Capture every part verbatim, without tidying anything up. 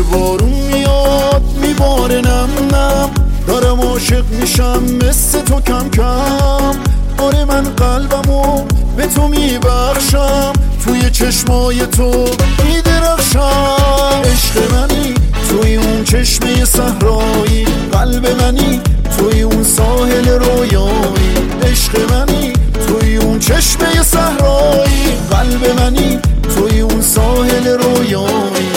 بارون میاد میباره نم نم، دارم عاشق میشم مثل تو کم کم. آره من قلبمو به تو میبخشم، توی چشمای تو میدرخشم. عشق منی توی اون چشمه صحرایی، قلب منی توی اون ساحل رویایی. عشق منی توی اون چشمه صحرایی، قلب منی توی اون ساحل رویایی.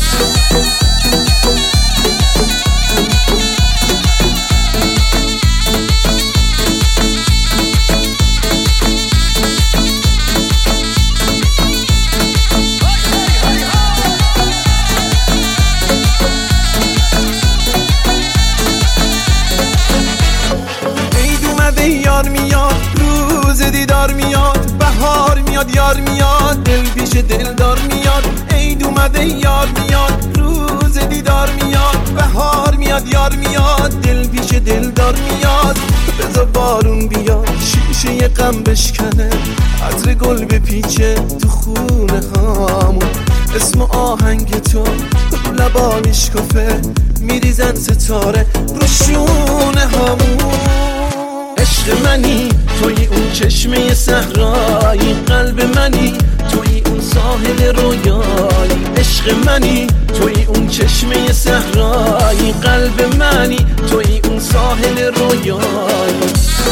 یار میاد روز دیدار میاد، بهار میاد یار میاد، دل پیش دلدار میاد. عید اومده یار میاد روز دیدار میاد، بهار میاد یار میاد، دل پیش دلدار میاد. بذار بارون بیاد شیشه غم بشکنه، عطر گل بپیچه تو خونه هامون. اسم آهنگ تو لبا میشکفه، میریزن ستاره رو شونه هامون. عشق منی توی اون چشمه صحرایی، قلب منی توی اون ساحل رویایی. عشق منی توی اون چشمه صحرایی، قلب منی توی اون ساحل رویایی.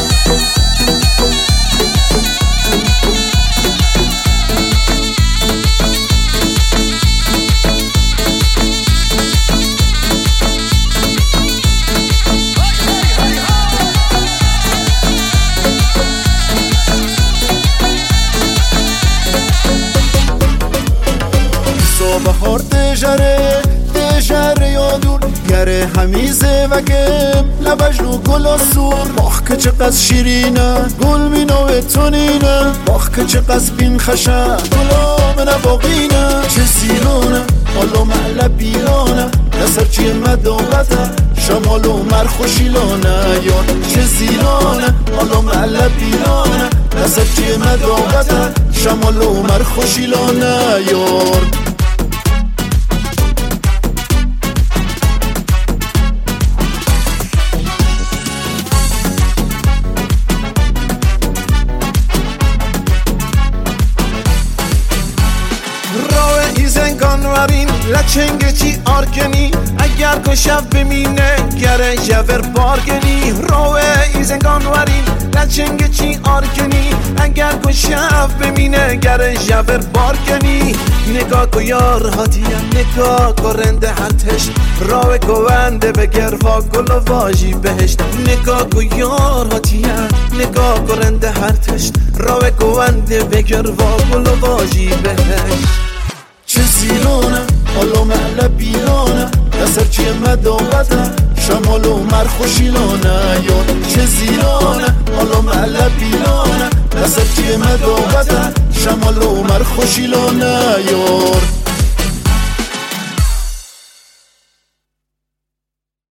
بهار دژره دژره یادون گره همیزه و گم لبجنو گل آسور. باخ که چقدر شیرینه گل مینوه تونینه، باخ که چقدر بین خشه گلام نباقینه. چه زیرانه حالا معله بیرانه، نصر چیه مدابته شمال و مرخوشیلانه یاد. چه زیرانه حالا معله بیرانه، نصر چیه مدابته شمال و مرخوشیلانه یاد. زنگانورین لچنگ چی آرکنی، اگر که شب بمینه گره جور بارگنی. روه ای زنگانورین لچنگ چی آرکنی، اگر که شب بمینه گره جور بارگنی. نگاه کو یار هاتیه نگاه کو رنده هرتش، روه گونده بگر و گل و واجی بهشت. نگاه کو یار هاتیه نگاه کو رنده هرتش، روه گونده بگر و گل و واجی بهشت. چه زیرانه حالا معله بیرانه، نصر چیه مدابته شمال و مرخوشیلانه یاد. چه زیرانه حالا معله بیرانه، نصر چیه مدابته شمال و مرخوشیلانه یاد.